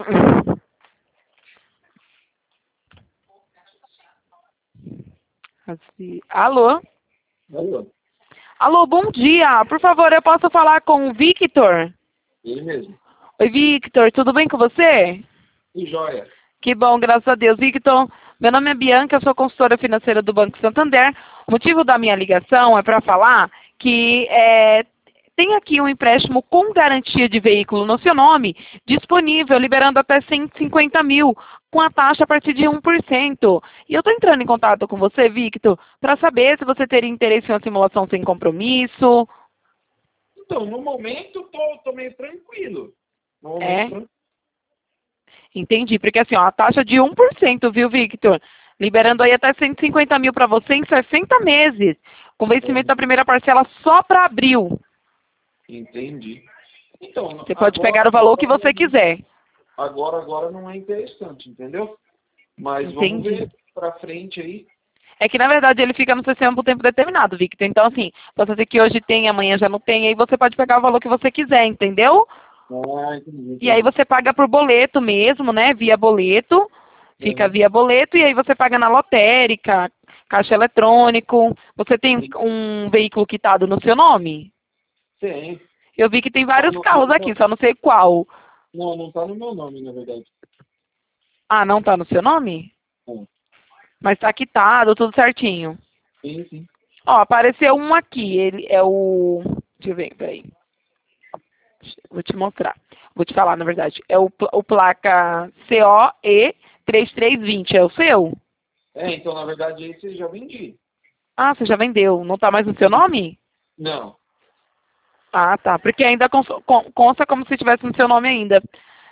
Alô? Alô? Alô, bom dia. Por favor, eu posso falar com o Victor? Ele mesmo. Oi, Victor, tudo bem com você? E joia. Que bom, graças a Deus. Victor, meu nome é Bianca, eu sou consultora financeira do Banco Santander. O motivo da minha ligação é para falar que tem aqui um empréstimo com garantia de veículo no seu nome, disponível, liberando até 150 mil, com a taxa a partir de 1%. E eu estou entrando em contato com você, Victor, para saber se você teria interesse em uma simulação sem compromisso. Então, no momento, tô meio tranquilo. No momento, É? Entendi, porque assim, ó, a taxa de 1%, viu, Victor? Liberando aí até 150 mil para você em 60 meses, com vencimento da primeira parcela só para abril. Entendi. Então, Você pode pegar o valor que você quiser. Agora não é interessante, entendeu? Mas Entendi. vamos ver pra frente aí. É que, na verdade, ele fica no sistema por tempo determinado, Victor. Então, assim, pode ser que hoje tem, amanhã já não tem, aí você pode pegar o valor que você quiser, entendeu? Ah, entendi. E aí você paga por boleto mesmo, né? Via boleto. Fica via boleto e aí você paga na lotérica, caixa eletrônico. Você tem um veículo quitado no seu nome? Tem. Eu vi que tem vários carros aqui, só não sei qual. Não tá no meu nome, na verdade. Ah, não tá no seu nome? Não. Mas tá quitado, tudo certinho. Sim. Ó, apareceu um aqui. Ele é o... Deixa eu ver, peraí. Vou te mostrar. Vou te falar, na verdade. É o placa COE 3320. É o seu? Então, na verdade, esse eu já vendi. Ah, você já vendeu. Não tá mais no seu nome? Não. Ah, tá. Porque ainda consta como se tivesse no seu nome ainda.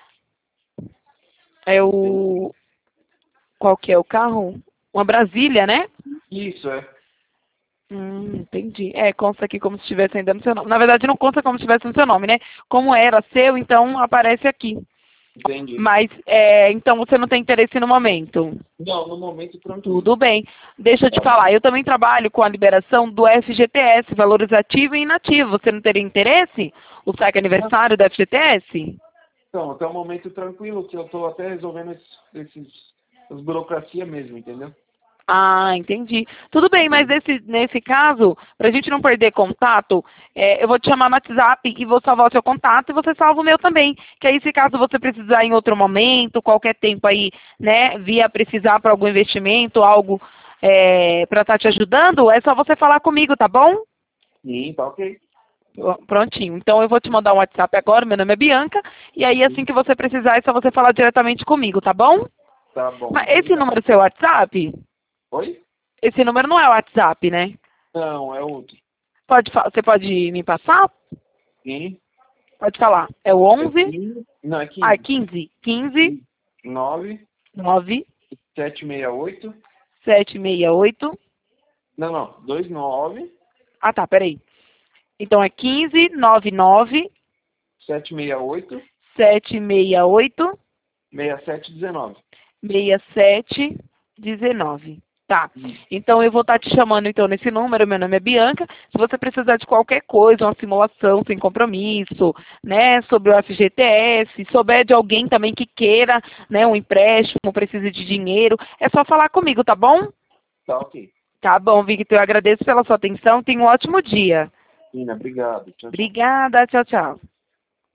É o... Qual que é o carro? Uma Brasília, né? Isso, é. Entendi. Consta aqui como se estivesse ainda no seu nome. Na verdade, não consta como se estivesse no seu nome, né? Como era seu, então aparece aqui. Entendi. Mas, então você não tem interesse no momento? Não, no momento tranquilo. Tudo bem. Deixa eu te falar, eu também trabalho com a liberação do FGTS, valores ativo e inativo. Você não teria interesse? O saque aniversário do FGTS? Então, até o momento tranquilo, que eu tô até resolvendo as burocracias mesmo, entendeu? Ah, entendi. Tudo bem, mas nesse caso, para a gente não perder contato, eu vou te chamar no WhatsApp e vou salvar o seu contato e você salva o meu também. Que aí, se caso você precisar em outro momento, qualquer tempo aí, né, via precisar para algum investimento, algo para estar te ajudando, é só você falar comigo, tá bom? Sim, tá ok. Prontinho. Então eu vou te mandar um WhatsApp agora, meu nome é Bianca, e aí assim que você precisar é só você falar diretamente comigo, tá bom? Tá bom. Mas esse número é seu WhatsApp? Oi? Esse número não é o WhatsApp, né? Não, é outro. Você pode me passar? Sim. Pode falar. É o 11? 15. Não, é 15. Ah, 15. 15 9 9 768. 768. Não, 29 Ah, tá, peraí. Então é 15 99 768 768 6719. 6719. Tá. Então eu vou estar te chamando então nesse número, meu nome é Bianca. Se você precisar de qualquer coisa, uma simulação sem compromisso, né, sobre o FGTS, souber de alguém também que queira, né, um empréstimo, precisa de dinheiro, é só falar comigo, tá bom? Tá ok. Tá bom, Victor, eu agradeço pela sua atenção. Tenha um ótimo dia. Ina, obrigado. Tchau, tchau. Obrigada, tchau, tchau.